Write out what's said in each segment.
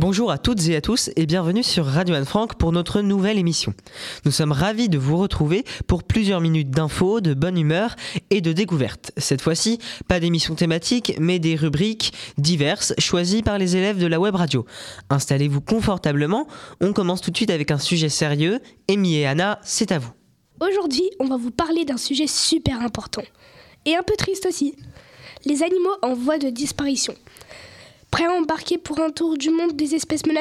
Bonjour à toutes et à tous et bienvenue sur Radio Anne-Franck pour notre nouvelle émission. Nous sommes ravis de vous retrouver pour plusieurs minutes d'infos, de bonne humeur et de découvertes. Cette fois-ci, pas d'émission thématique mais des rubriques diverses choisies par les élèves de la web radio. Installez-vous confortablement, on commence tout de suite avec un sujet sérieux. Amy et Anna, c'est à vous. Aujourd'hui, on va vous parler d'un sujet super important et un peu triste aussi. Les animaux en voie de disparition. Prêt à embarquer pour un tour du monde des espèces menacées ?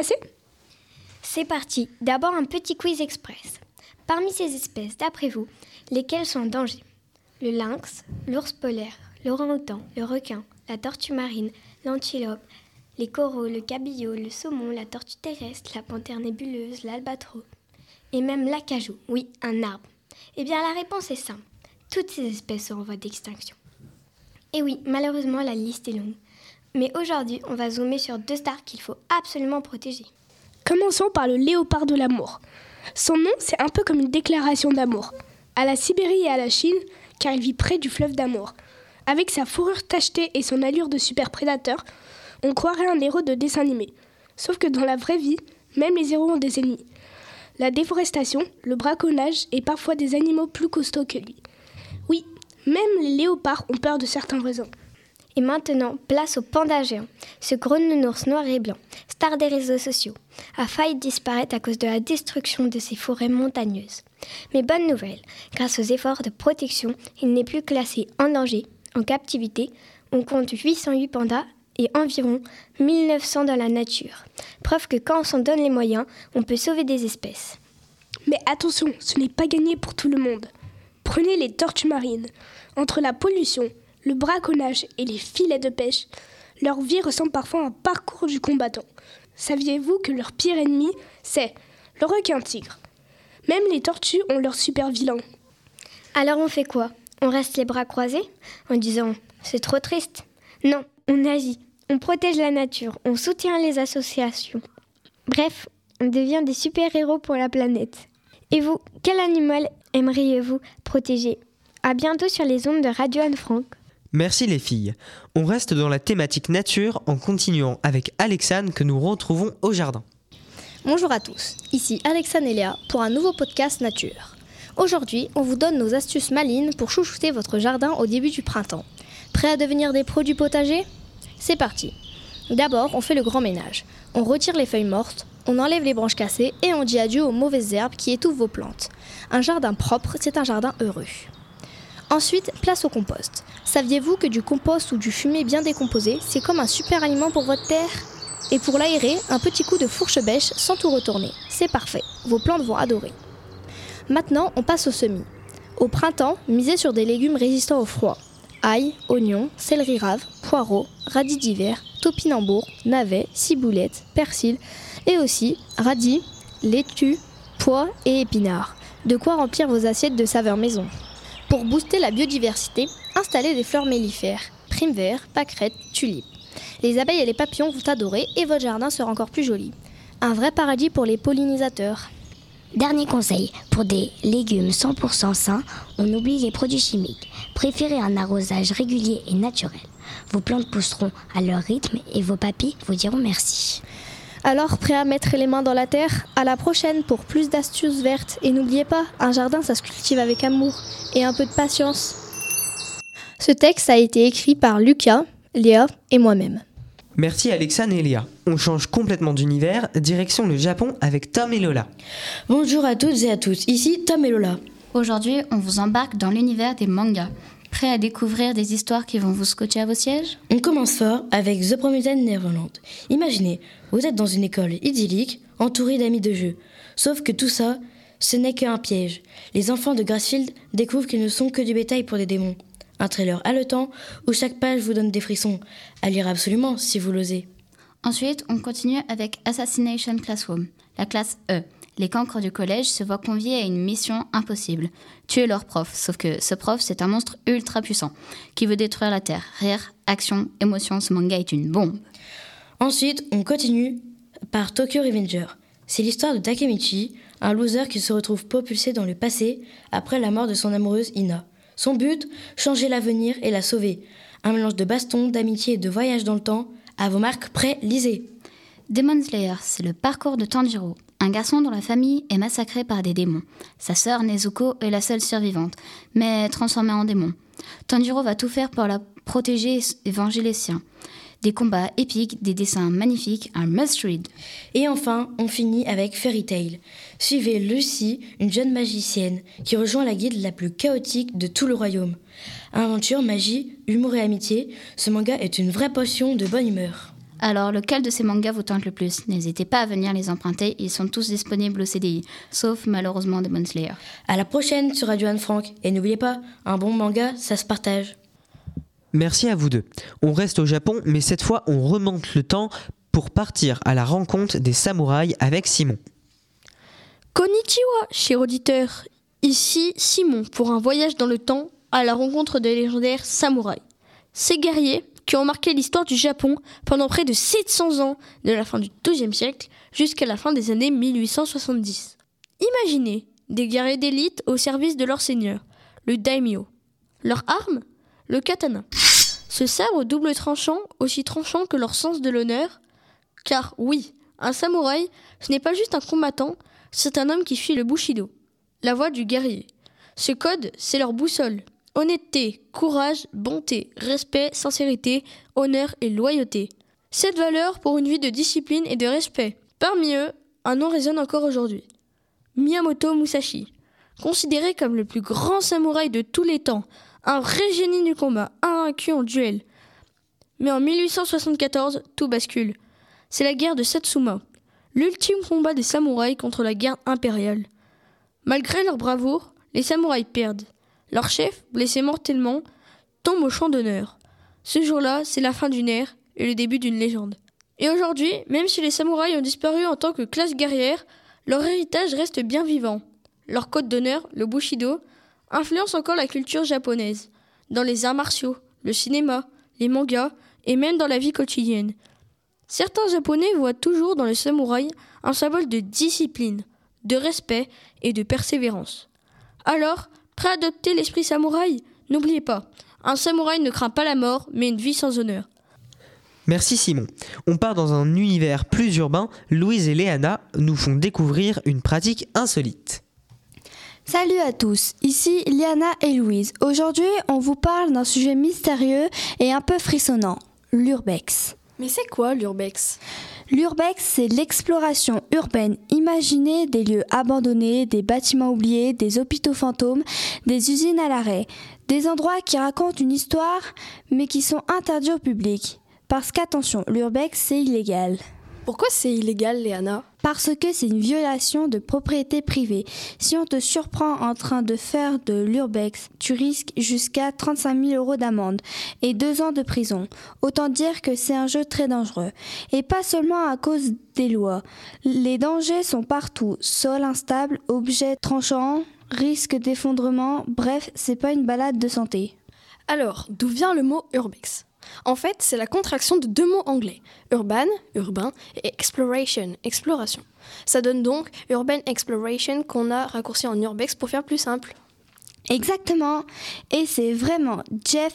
C'est parti. D'abord un petit quiz express. Parmi ces espèces, d'après vous, lesquelles sont en danger ? Le lynx, l'ours polaire, l'orang-outan, le requin, la tortue marine, l'antilope, les coraux, le cabillaud, le saumon, la tortue terrestre, la panthère nébuleuse, l'albatros et même l'acajou, oui, un arbre. Eh bien la réponse est simple. Toutes ces espèces sont en voie d'extinction. Et oui, malheureusement la liste est longue. Mais aujourd'hui, on va zoomer sur deux stars qu'il faut absolument protéger. Commençons par le léopard de l'amour. Son nom, c'est un peu comme une déclaration d'amour. À la Sibérie et à la Chine, car il vit près du fleuve d'amour. Avec sa fourrure tachetée et son allure de super prédateur, on croirait un héros de dessin animé. Sauf que dans la vraie vie, même les héros ont des ennemis. La déforestation, le braconnage et parfois des animaux plus costauds que lui. Oui, même les léopards ont peur de certains voisins. Et maintenant, place au panda géant, ce gros nounours noir et blanc, star des réseaux sociaux, a failli disparaître à cause de la destruction de ses forêts montagneuses. Mais bonne nouvelle, grâce aux efforts de protection, il n'est plus classé en danger, en captivité. On compte 808 pandas et environ 1900 dans la nature. Preuve que quand on s'en donne les moyens, on peut sauver des espèces. Mais attention, ce n'est pas gagné pour tout le monde. Prenez les tortues marines. Entre la pollution, le braconnage et les filets de pêche, leur vie ressemble parfois à un parcours du combattant. Saviez-vous que leur pire ennemi, c'est le requin-tigre ? Même les tortues ont leur super vilain. Alors on fait quoi ? On reste les bras croisés en disant « c'est trop triste ». Non, on agit, on protège la nature, on soutient les associations. Bref, on devient des super-héros pour la planète. Et vous, quel animal aimeriez-vous protéger ? À bientôt sur les ondes de Radio Anne-Franck. Merci les filles. On reste dans la thématique nature en continuant avec Alexane que nous retrouvons au jardin. Bonjour à tous, ici Alexane et Léa pour un nouveau podcast nature. Aujourd'hui, on vous donne nos astuces malines pour chouchouter votre jardin au début du printemps. Prêts à devenir des pros du potager ? C'est parti. D'abord, on fait le grand ménage. On retire les feuilles mortes, on enlève les branches cassées et on dit adieu aux mauvaises herbes qui étouffent vos plantes. Un jardin propre, c'est un jardin heureux. Ensuite, place au compost. Saviez-vous que du compost ou du fumier bien décomposé, c'est comme un super aliment pour votre terre ? Et pour l'aérer, un petit coup de fourche-bêche sans tout retourner. C'est parfait, vos plantes vont adorer. Maintenant, on passe au semis. Au printemps, misez sur des légumes résistants au froid. Ail, oignons, céleri rave, poireaux, radis d'hiver, topinambour, navets, ciboulette, persil et aussi radis, laitue, pois et épinards. De quoi remplir vos assiettes de saveurs maison. Pour booster la biodiversité, installez des fleurs mellifères, prime-vert, pâquerettes, tulipes. Les abeilles et les papillons vont adorer et votre jardin sera encore plus joli. Un vrai paradis pour les pollinisateurs. Dernier conseil, pour des légumes 100% sains, on oublie les produits chimiques. Préférez un arrosage régulier et naturel. Vos plantes pousseront à leur rythme et vos papilles vous diront merci. Alors, prêt à mettre les mains dans la terre ? À la prochaine pour plus d'astuces vertes. Et n'oubliez pas, un jardin ça se cultive avec amour et un peu de patience. Ce texte a été écrit par Lucas, Léa et moi-même. Merci Alexane et Léa. On change complètement d'univers, direction le Japon avec Tom et Lola. Bonjour à toutes et à tous, ici Tom et Lola. Aujourd'hui, on vous embarque dans l'univers des mangas. Prêts à découvrir des histoires qui vont vous scotcher à vos sièges ? On commence fort avec The Promised Neverland. Imaginez, vous êtes dans une école idyllique, entourée d'amis de jeu. Sauf que tout ça, ce n'est qu'un piège. Les enfants de Grassfield découvrent qu'ils ne sont que du bétail pour des démons. Un trailer haletant où chaque page vous donne des frissons. À lire absolument si vous l'osez. Ensuite, on continue avec Assassination Classroom, la classe E. Les cancres du collège se voient conviés à une mission impossible. Tuer leur prof, sauf que ce prof, c'est un monstre ultra puissant qui veut détruire la Terre. Rire, action, émotion, ce manga est une bombe. Ensuite, on continue par Tokyo Revenger. C'est l'histoire de Takemichi, un loser qui se retrouve propulsé dans le passé après la mort de son amoureuse Ina. Son but, changer l'avenir et la sauver. Un mélange de baston, d'amitié et de voyage dans le temps. À vos marques, prêts, lisez. Demon Slayer, c'est le parcours de Tanjiro, un garçon dont la famille est massacrée par des démons. Sa sœur Nezuko est la seule survivante, mais transformée en démon. Tanjiro va tout faire pour la protéger et venger les siens. Des combats épiques, des dessins magnifiques, un must-read. Et enfin, on finit avec Fairy Tail. Suivez Lucy, une jeune magicienne, qui rejoint la guilde la plus chaotique de tout le royaume. Aventure, magie, humour et amitié, ce manga est une vraie potion de bonne humeur. Alors, lequel de ces mangas vous tente le plus ? N'hésitez pas à venir les emprunter, ils sont tous disponibles au CDI, sauf malheureusement Demon Slayer. À la prochaine sur Radio Anne Frank, et n'oubliez pas, un bon manga, ça se partage. Merci à vous deux. On reste au Japon, mais cette fois on remonte le temps pour partir à la rencontre des samouraïs avec Simon. Konnichiwa, cher auditeur. Ici Simon pour un voyage dans le temps à la rencontre des légendaires samouraïs. Ces guerriers qui ont marqué l'histoire du Japon pendant près de 700 ans, de la fin du XIIe siècle jusqu'à la fin des années 1870. Imaginez des guerriers d'élite au service de leur seigneur, le daimyo. Leur arme ? Le katana. Ce sabre double tranchant, aussi tranchant que leur sens de l'honneur. Car oui, un samouraï, ce n'est pas juste un combattant, c'est un homme qui suit le bushido, la voie du guerrier. Ce code, c'est leur boussole. Honnêteté, courage, bonté, respect, sincérité, honneur et loyauté. 7 valeurs pour une vie de discipline et de respect. Parmi eux, un nom résonne encore aujourd'hui. Miyamoto Musashi, considéré comme le plus grand samouraï de tous les temps, un vrai génie du combat, invaincu en duel. Mais en 1874, tout bascule. C'est la guerre de Satsuma, l'ultime combat des samouraïs contre la garde impériale. Malgré leur bravoure, les samouraïs perdent. Leur chef, blessé mortellement, tombe au champ d'honneur. Ce jour-là, c'est la fin d'une ère et le début d'une légende. Et aujourd'hui, même si les samouraïs ont disparu en tant que classe guerrière, leur héritage reste bien vivant. Leur code d'honneur, le bushido, influence encore la culture japonaise, dans les arts martiaux, le cinéma, les mangas et même dans la vie quotidienne. Certains Japonais voient toujours dans le samouraï un symbole de discipline, de respect et de persévérance. Alors, prêt à adopter l'esprit samouraï ? N'oubliez pas, un samouraï ne craint pas la mort, mais une vie sans honneur. Merci Simon. On part dans un univers plus urbain. Louise et Léana nous font découvrir une pratique insolite. Salut à tous, ici Liana et Louise. Aujourd'hui, on vous parle d'un sujet mystérieux et un peu frissonnant, l'urbex. Mais c'est quoi l'urbex ? L'urbex, c'est l'exploration urbaine imaginée des lieux abandonnés, des bâtiments oubliés, des hôpitaux fantômes, des usines à l'arrêt. Des endroits qui racontent une histoire, mais qui sont interdits au public. Parce qu'attention, l'urbex, c'est illégal. Pourquoi c'est illégal, Léana ? Parce que c'est une violation de propriété privée. Si on te surprend en train de faire de l'urbex, tu risques jusqu'à 35 000 € d'amende et 2 ans de prison. Autant dire que c'est un jeu très dangereux. Et pas seulement à cause des lois. Les dangers sont partout. Sol instable, objets tranchants, risque d'effondrement. Bref, c'est pas une balade de santé. Alors, d'où vient le mot urbex ? En fait, c'est la contraction de 2 mots anglais, urban, urbain, et exploration, exploration. Ça donne donc urban exploration qu'on a raccourci en urbex pour faire plus simple. Exactement, et c'est vraiment Jeff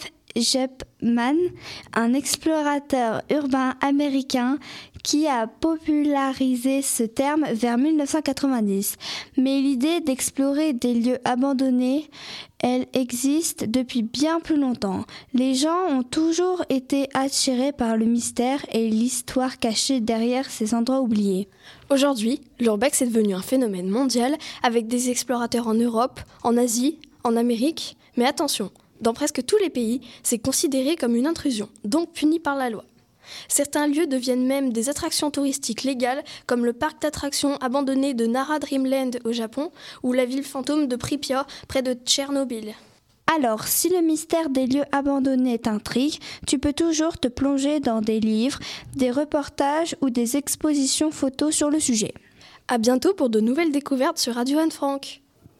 Gepman, un explorateur urbain américain qui a popularisé ce terme vers 1990. Mais l'idée d'explorer des lieux abandonnés, elle existe depuis bien plus longtemps. Les gens ont toujours été attirés par le mystère et l'histoire cachée derrière ces endroits oubliés. Aujourd'hui, l'urbex est devenu un phénomène mondial avec des explorateurs en Europe, en Asie, en Amérique. Mais attention, dans presque tous les pays, c'est considéré comme une intrusion, donc puni par la loi. Certains lieux deviennent même des attractions touristiques légales, comme le parc d'attractions abandonné de Nara Dreamland au Japon, ou la ville fantôme de Pripyat, près de Tchernobyl. Alors, si le mystère des lieux abandonnés t'intrigue, tu peux toujours te plonger dans des livres, des reportages ou des expositions photos sur le sujet. À bientôt pour de nouvelles découvertes sur Radio Anne Frank.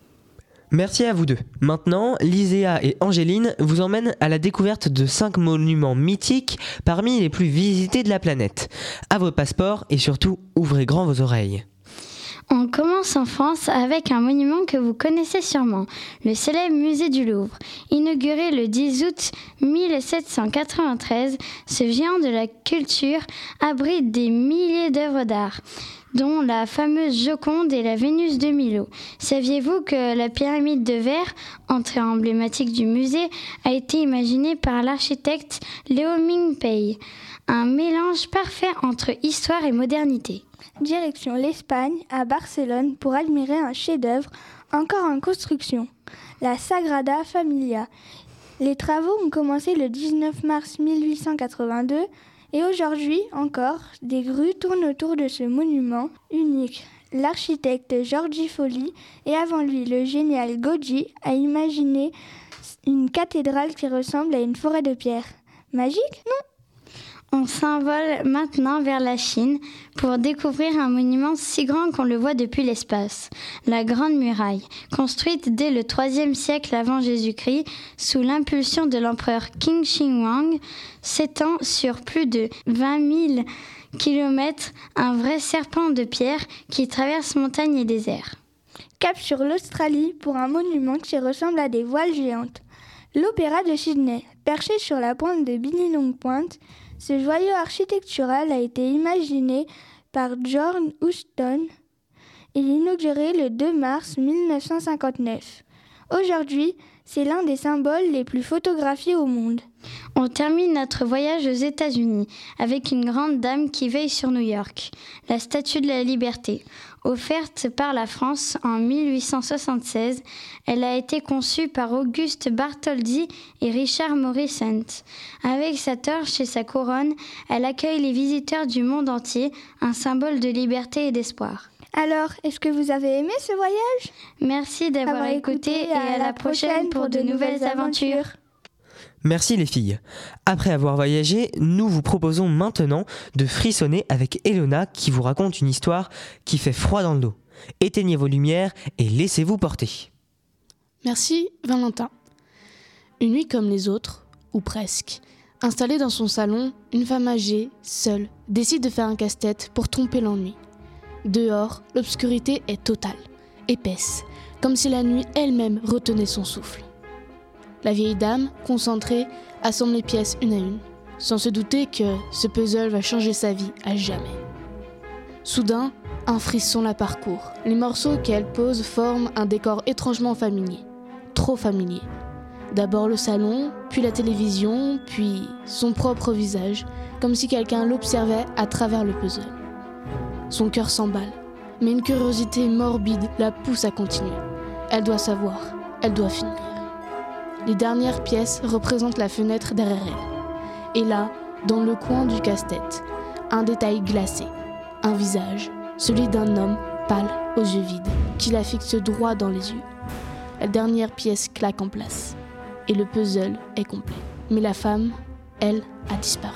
Merci à vous deux. Maintenant, Liséa et Angéline vous emmènent à la découverte de 5 monuments mythiques parmi les plus visités de la planète. À vos passeports et surtout, ouvrez grand vos oreilles. On commence en France avec un monument que vous connaissez sûrement, le célèbre musée du Louvre. Inauguré le 10 août 1793, ce géant de la culture abrite des milliers d'œuvres d'art, dont la fameuse Joconde et la Vénus de Milo. Saviez-vous que la pyramide de verre, entrée emblématique du musée, a été imaginée par l'architecte Léo Ming-Pei? Un mélange parfait entre histoire et modernité. Direction l'Espagne, à Barcelone, pour admirer un chef-d'œuvre encore en construction, la Sagrada Familia. Les travaux ont commencé le 19 mars 1882 et aujourd'hui encore, des grues tournent autour de ce monument unique. L'architecte Giorgio Folli et avant lui le génial Gauguin a imaginé une cathédrale qui ressemble à une forêt de pierre. Magique, non ? On s'envole maintenant vers la Chine pour découvrir un monument si grand qu'on le voit depuis l'espace. La Grande Muraille, construite dès le IIIe siècle avant Jésus-Christ sous l'impulsion de l'empereur Qin Shi Huang, s'étend sur plus de 20 000 kilomètres, un vrai serpent de pierre qui traverse montagnes et déserts. Cap sur l'Australie pour un monument qui ressemble à des voiles géantes. L'Opéra de Sydney, perché sur la pointe de Billabong Point, ce joyau architectural a été imaginé par John Huston et inauguré le 2 mars 1959. Aujourd'hui, c'est l'un des symboles les plus photographiés au monde. On termine notre voyage aux États-Unis avec une grande dame qui veille sur New York, la Statue de la Liberté. Offerte par la France en 1876, elle a été conçue par Auguste Bartholdi et Richard Morrison. Avec sa torche et sa couronne, elle accueille les visiteurs du monde entier, un symbole de liberté et d'espoir. Alors, est-ce que vous avez aimé ce voyage ? Merci d'avoir écouté et à la prochaine pour de nouvelles aventures. Merci les filles. Après avoir voyagé, nous vous proposons maintenant de frissonner avec Elona qui vous raconte une histoire qui fait froid dans le dos. Éteignez vos lumières et laissez-vous porter. Merci Valentin. Une nuit comme les autres, ou presque, installée dans son salon, une femme âgée, seule, décide de faire un casse-tête pour tromper l'ennui. Dehors, l'obscurité est totale, épaisse, comme si la nuit elle-même retenait son souffle. La vieille dame, concentrée, assemble les pièces une à une, sans se douter que ce puzzle va changer sa vie à jamais. Soudain, un frisson la parcourt. Les morceaux qu'elle pose forment un décor étrangement familier, trop familier. D'abord le salon, puis la télévision, puis son propre visage, comme si quelqu'un l'observait à travers le puzzle. Son cœur s'emballe, mais une curiosité morbide la pousse à continuer. Elle doit savoir, elle doit finir. Les dernières pièces représentent la fenêtre derrière elle. Et là, dans le coin du casse-tête, un détail glacé, un visage, celui d'un homme pâle aux yeux vides, qui la fixe droit dans les yeux. La dernière pièce claque en place, et le puzzle est complet. Mais la femme, elle, a disparu.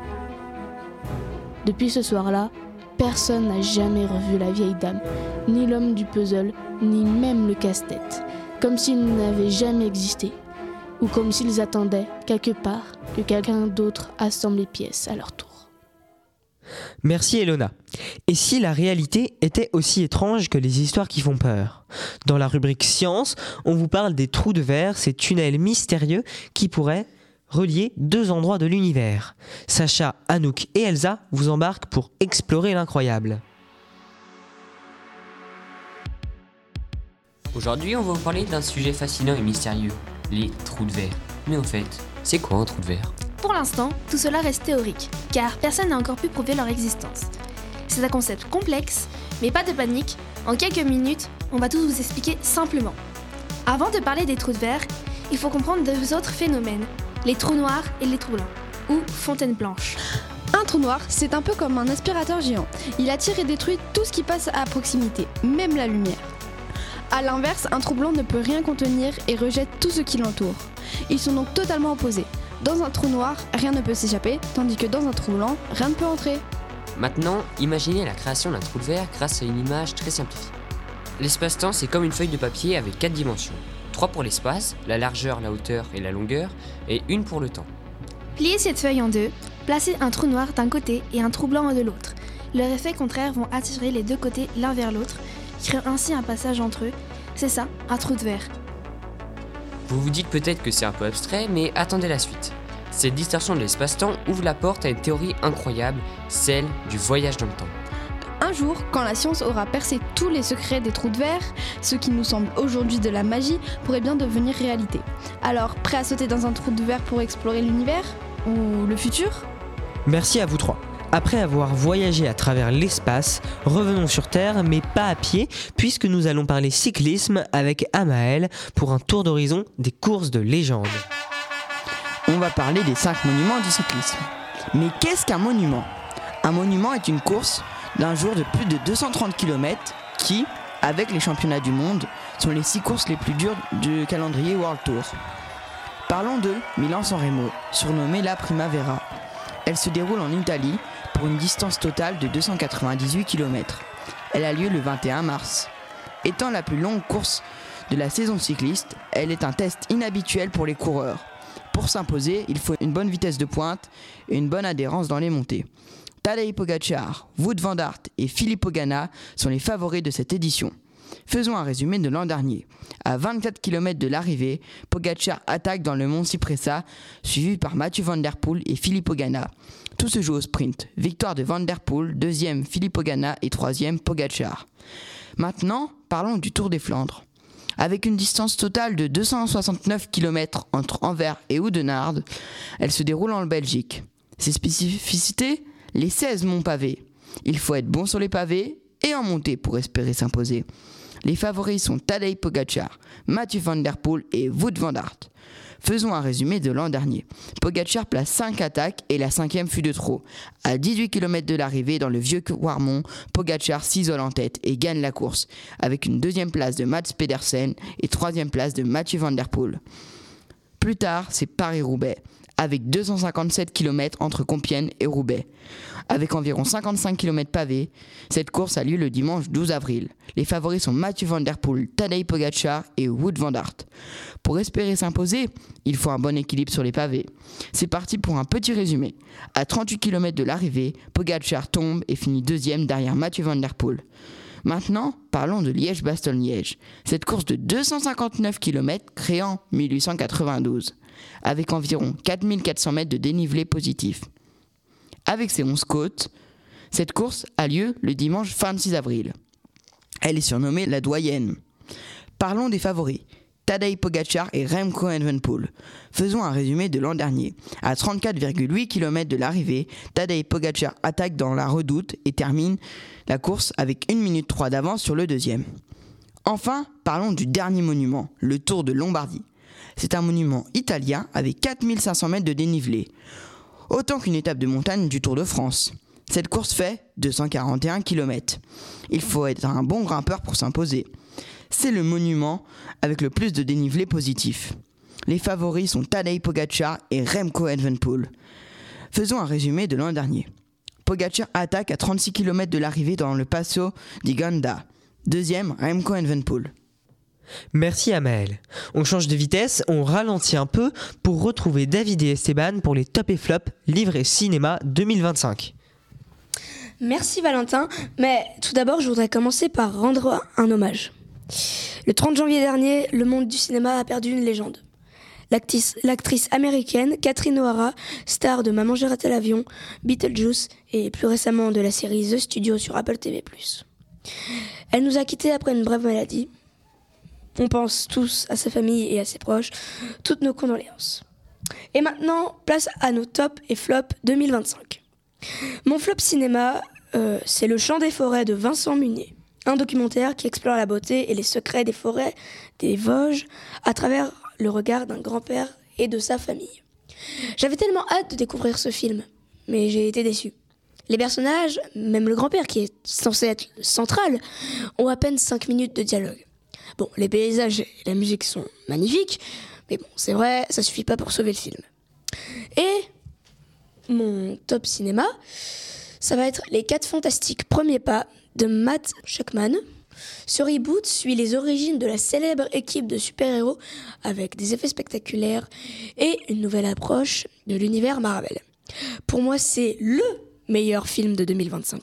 Depuis ce soir-là, personne n'a jamais revu la vieille dame, ni l'homme du puzzle, ni même le casse-tête, comme s'ils n'avaient jamais existé, ou comme s'ils attendaient, quelque part, que quelqu'un d'autre assemble les pièces à leur tour. Merci Elona. Et si la réalité était aussi étrange que les histoires qui font peur ? Dans la rubrique Science, on vous parle des trous de verre, ces tunnels mystérieux qui pourraient relier deux endroits de l'univers. Sacha, Anouk et Elsa vous embarquent pour explorer l'incroyable. Aujourd'hui, on va vous parler d'un sujet fascinant et mystérieux, les trous de verre. Mais en fait, c'est quoi un trou de verre ? Pour l'instant, tout cela reste théorique, car personne n'a encore pu prouver leur existence. C'est un concept complexe, mais pas de panique, en quelques minutes, on va tout vous expliquer simplement. Avant de parler des trous de verre, il faut comprendre deux autres phénomènes, les trous noirs et les trous blancs, ou fontaines blanches. Un trou noir, c'est un peu comme un aspirateur géant. Il attire et détruit tout ce qui passe à proximité, même la lumière. A l'inverse, un trou blanc ne peut rien contenir et rejette tout ce qui l'entoure. Ils sont donc totalement opposés. Dans un trou noir, rien ne peut s'échapper, tandis que dans un trou blanc, rien ne peut entrer. Maintenant, imaginez la création d'un trou de verre grâce à une image très simplifiée. L'espace-temps, c'est comme une feuille de papier avec 4 dimensions. 3 pour l'espace, la largeur, la hauteur et la longueur, et 1 pour le temps. Pliez cette feuille en deux, placez un trou noir d'un côté et un trou blanc de l'autre. Leurs effets contraires vont attirer les deux côtés l'un vers l'autre, qui crée ainsi un passage entre eux. C'est ça, un trou de verre. Vous vous dites peut-être que c'est un peu abstrait, mais attendez la suite. Cette distorsion de l'espace-temps ouvre la porte à une théorie incroyable, celle du voyage dans le temps. Un jour, quand la science aura percé tous les secrets des trous de verre, ce qui nous semble aujourd'hui de la magie pourrait bien devenir réalité. Alors, prêt à sauter dans un trou de verre pour explorer l'univers ? Ou le futur ? Merci à vous trois. Après avoir voyagé à travers l'espace, revenons sur Terre, mais pas à pied, puisque nous allons parler cyclisme avec Amaël pour un tour d'horizon des courses de légende. On va parler des 5 monuments du cyclisme. Mais qu'est-ce qu'un monument ? Un monument est une course d'un jour de plus de 230 km qui, avec les championnats du monde, sont les 6 courses les plus dures du calendrier World Tour. Parlons de Milan-San Remo, surnommée la Primavera. Elle se déroule en Italie pour une distance totale de 298 km. Elle a lieu le 21 mars. Étant la plus longue course de la saison cycliste, elle est un test inhabituel pour les coureurs. Pour s'imposer, il faut une bonne vitesse de pointe et une bonne adhérence dans les montées. Tadej Pogačar, Wout van Aert et Filippo Ganna sont les favoris de cette édition. Faisons un résumé de l'an dernier. À 24 km de l'arrivée, Pogačar attaque dans le mont Cipressa, suivi par Mathieu Van Der Poel et Filippo Ganna. Tout se joue au sprint. Victoire de Van Der Poel, deuxième Filippo Ganna et troisième Pogačar. Maintenant, parlons du Tour des Flandres. Avec une distance totale de 269 km entre Anvers et Oudenaarde, elle se déroule en Belgique. Ses spécificités ? Les 16 monts pavés. Il faut être bon sur les pavés et en montée pour espérer s'imposer. Les favoris sont Tadej Pogačar, Mathieu Van Der Poel et Wout van Aert. Faisons un résumé de l'an dernier. Pogačar place 5 attaques et la 5e fut de trop. À 18 km de l'arrivée dans le vieux Warmont, Pogačar s'isole en tête et gagne la course, avec une 2e place de Mats Pedersen et 3e place de Mathieu Van Der Poel. Plus tard, c'est Paris-Roubaix, avec 257 km entre Compiègne et Roubaix. Avec environ 55 km pavés, cette course a lieu le dimanche 12 avril. Les favoris sont Mathieu Van Der Poel, Tadej Pogačar et Wout van Aert. Pour espérer s'imposer, il faut un bon équilibre sur les pavés. C'est parti pour un petit résumé. À 38 km de l'arrivée, Pogačar tombe et finit 2e derrière Mathieu Van Der Poel. Maintenant, parlons de Liège-Bastogne-Liège. Cette course de 259 km créée en 1892, avec environ 4400 mètres de dénivelé positif. Avec ses 11 côtes, cette course a lieu le dimanche 26 avril. Elle est surnommée la Doyenne. Parlons des favoris. Tadej Pogačar et Remco Evenepoel. Faisons un résumé de l'an dernier. À 34,8 km de l'arrivée, Tadej Pogačar attaque dans la redoute et termine la course avec 1 minute 3 d'avance sur le deuxième. Enfin, parlons du dernier monument, le Tour de Lombardie. C'est un monument italien avec 4500 mètres de dénivelé, autant qu'une étape de montagne du Tour de France. Cette course fait 241 km. Il faut être un bon grimpeur pour s'imposer. C'est le monument avec le plus de dénivelé positif. Les favoris sont Tadej Pogačar et Remco Evenepoel. Faisons un résumé de l'an dernier. Pogačar attaque à 36 km de l'arrivée dans le Passo di Ganda. Deuxième, Remco Evenepoel. Merci Amaël. On change de vitesse, on ralentit un peu pour retrouver David et Esteban pour les top et flop livrés cinéma 2025. Merci Valentin, mais tout d'abord je voudrais commencer par rendre un hommage. Le 30 janvier dernier, le monde du cinéma a perdu une légende. L'actrice américaine Catherine O'Hara, star de Maman j'ai raté l'avion, Beetlejuice et plus récemment de la série The Studio sur Apple TV+. Elle nous a quittés après une brève maladie. On pense tous à sa famille et à ses proches, toutes nos condoléances. Et maintenant, place à nos tops et flops 2025. Mon flop cinéma, c'est Le Chant des forêts de Vincent Munier, un documentaire qui explore la beauté et les secrets des forêts des Vosges à travers le regard d'un grand-père et de sa famille. J'avais tellement hâte de découvrir ce film, mais j'ai été déçue. Les personnages, même le grand-père qui est censé être central, ont à peine 5 minutes de dialogue. Bon, les paysages et la musique sont magnifiques, mais bon, c'est vrai, ça suffit pas pour sauver le film. Et mon top cinéma, ça va être Les 4 Fantastiques Premiers Pas de Matt Shakman. Ce reboot suit les origines de la célèbre équipe de super-héros avec des effets spectaculaires et une nouvelle approche de l'univers Marvel. Pour moi, c'est le meilleur film de 2025.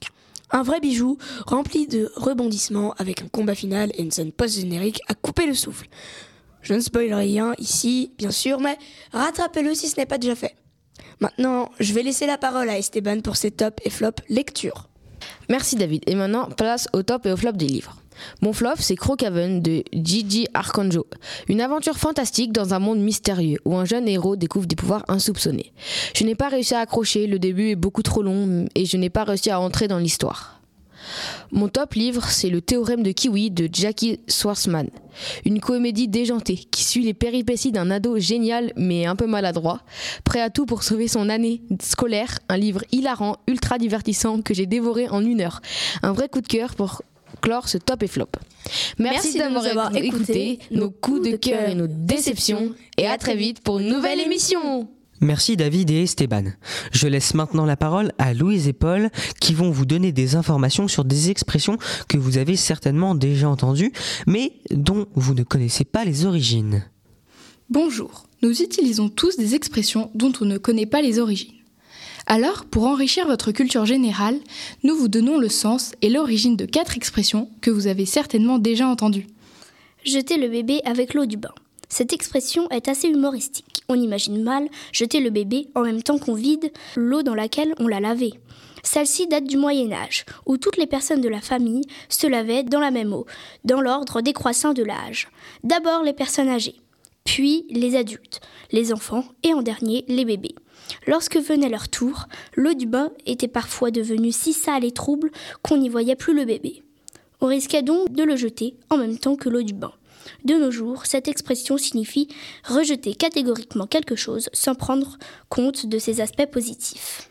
Un vrai bijou, rempli de rebondissements, avec un combat final et une scène post-générique à couper le souffle. Je ne spoil rien ici, bien sûr, mais rattrapez-le si ce n'est pas déjà fait. Maintenant, je vais laisser la parole à Esteban pour ses tops et flops lecture. Merci David. Et maintenant, place au top et au flop des livres. Mon flop, c'est Crookhaven de Gigi Arcanjo. Une aventure fantastique dans un monde mystérieux où un jeune héros découvre des pouvoirs insoupçonnés. Je n'ai pas réussi à accrocher, le début est beaucoup trop long et je n'ai pas réussi à entrer dans l'histoire. Mon top livre, c'est Le Théorème de Kiwi de Jackie Schwartzman. Une comédie déjantée qui suit les péripéties d'un ado génial mais un peu maladroit, prêt à tout pour sauver son année scolaire. Un livre hilarant, ultra divertissant que j'ai dévoré en 1 heure. Un vrai coup de cœur pour clore ce top et flop. Merci d'avoir écouté nos coups de cœur et nos déceptions et à très vite pour une nouvelle émission. Merci David et Esteban. Je laisse maintenant la parole à Louise et Paul qui vont vous donner des informations sur des expressions que vous avez certainement déjà entendues mais dont vous ne connaissez pas les origines. Bonjour, nous utilisons tous des expressions dont on ne connaît pas les origines. Alors, pour enrichir votre culture générale, nous vous donnons le sens et l'origine de 4 expressions que vous avez certainement déjà entendues. Jeter le bébé avec l'eau du bain. Cette expression est assez humoristique. On imagine mal jeter le bébé en même temps qu'on vide l'eau dans laquelle on l'a lavé. Celle-ci date du Moyen-Âge, où toutes les personnes de la famille se lavaient dans la même eau, dans l'ordre décroissant de l'âge. D'abord les personnes âgées, puis les adultes, les enfants et en dernier les bébés. Lorsque venait leur tour, l'eau du bain était parfois devenue si sale et trouble qu'on n'y voyait plus le bébé. On risquait donc de le jeter en même temps que l'eau du bain. De nos jours, cette expression signifie rejeter catégoriquement quelque chose sans prendre compte de ses aspects positifs.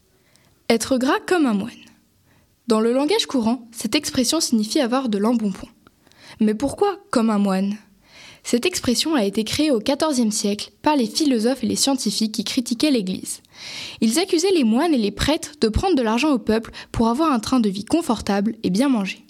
Être gras comme un moine. Dans le langage courant, cette expression signifie avoir de l'embonpoint. Mais pourquoi comme un moine ? Cette expression a été créée au XIVe siècle par les philosophes et les scientifiques qui critiquaient l'Église. Ils accusaient les moines et les prêtres de prendre de l'argent au peuple pour avoir un train de vie confortable et bien manger.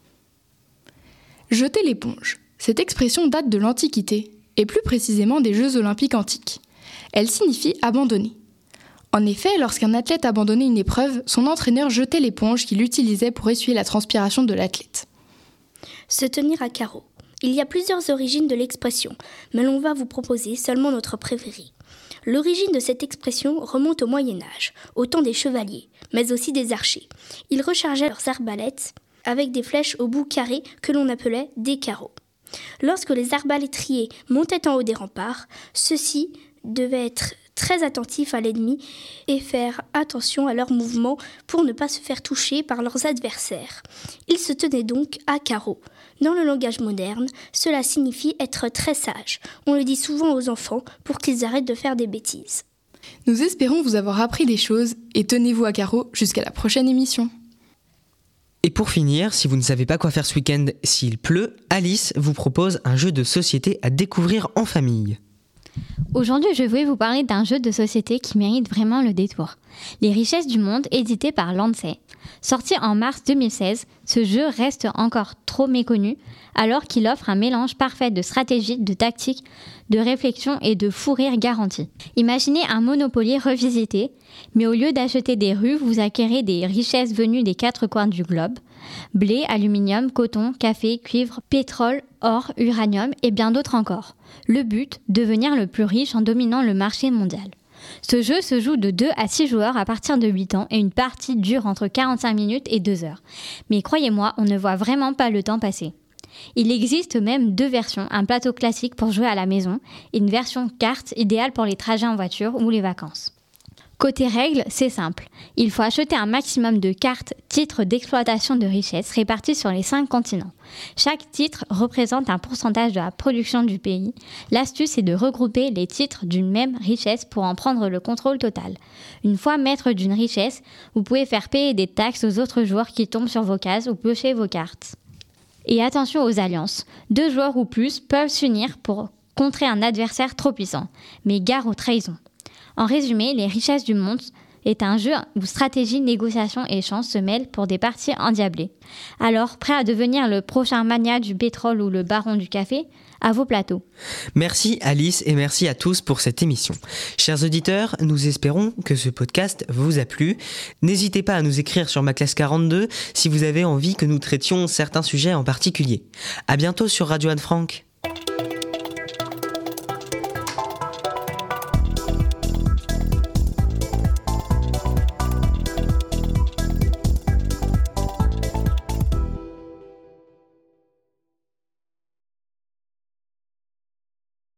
Jeter l'éponge. Cette expression date de l'Antiquité, et plus précisément des Jeux olympiques antiques. Elle signifie abandonner. En effet, lorsqu'un athlète abandonnait une épreuve, son entraîneur jetait l'éponge qu'il utilisait pour essuyer la transpiration de l'athlète. Se tenir à carreau. Il y a plusieurs origines de l'expression, mais l'on va vous proposer seulement notre préférée. L'origine de cette expression remonte au Moyen-Âge, au temps des chevaliers, mais aussi des archers. Ils rechargeaient leurs arbalètes avec des flèches au bout carré que l'on appelait des carreaux. Lorsque les arbalétriers montaient en haut des remparts, ceux-ci devaient être très attentifs à l'ennemi et faire attention à leurs mouvements pour ne pas se faire toucher par leurs adversaires. Ils se tenaient donc à carreau. Dans le langage moderne, cela signifie être très sage. On le dit souvent aux enfants pour qu'ils arrêtent de faire des bêtises. Nous espérons vous avoir appris des choses et tenez-vous à carreau jusqu'à la prochaine émission. Et pour finir, si vous ne savez pas quoi faire ce week-end s'il pleut, Alice vous propose un jeu de société à découvrir en famille. Aujourd'hui, je voulais vous parler d'un jeu de société qui mérite vraiment le détour. Les richesses du monde, édité par Lancet. Sorti en mars 2016, ce jeu reste encore trop méconnu, alors qu'il offre un mélange parfait de stratégie, de tactique, de réflexion et de fou rire garanti. Imaginez un Monopoly revisité, mais au lieu d'acheter des rues, vous acquérez des richesses venues des 4 coins du globe. Blé, aluminium, coton, café, cuivre, pétrole, or, uranium et bien d'autres encore. Le but, devenir le plus riche en dominant le marché mondial. Ce jeu se joue de 2 à 6 joueurs à partir de 8 ans et une partie dure entre 45 minutes et 2 heures. Mais croyez-moi, on ne voit vraiment pas le temps passer. Il existe même 2 versions, un plateau classique pour jouer à la maison et une version carte idéale pour les trajets en voiture ou les vacances. Côté règles, c'est simple. Il faut acheter un maximum de cartes titres d'exploitation de richesses réparties sur les 5 continents. Chaque titre représente un pourcentage de la production du pays. L'astuce est de regrouper les titres d'une même richesse pour en prendre le contrôle total. Une fois maître d'une richesse, vous pouvez faire payer des taxes aux autres joueurs qui tombent sur vos cases ou piocher vos cartes. Et attention aux alliances. 2 joueurs ou plus peuvent s'unir pour contrer un adversaire trop puissant. Mais gare aux trahisons. En résumé, les richesses du monde est un jeu où stratégie, négociation et chance se mêlent pour des parties endiablées. Alors, prêt à devenir le prochain magnat du pétrole ou le baron du café ? À vos plateaux. Merci Alice et merci à tous pour cette émission. Chers auditeurs, nous espérons que ce podcast vous a plu. N'hésitez pas à nous écrire sur maclasse42 si vous avez envie que nous traitions certains sujets en particulier. À bientôt sur Radio Anne Frank.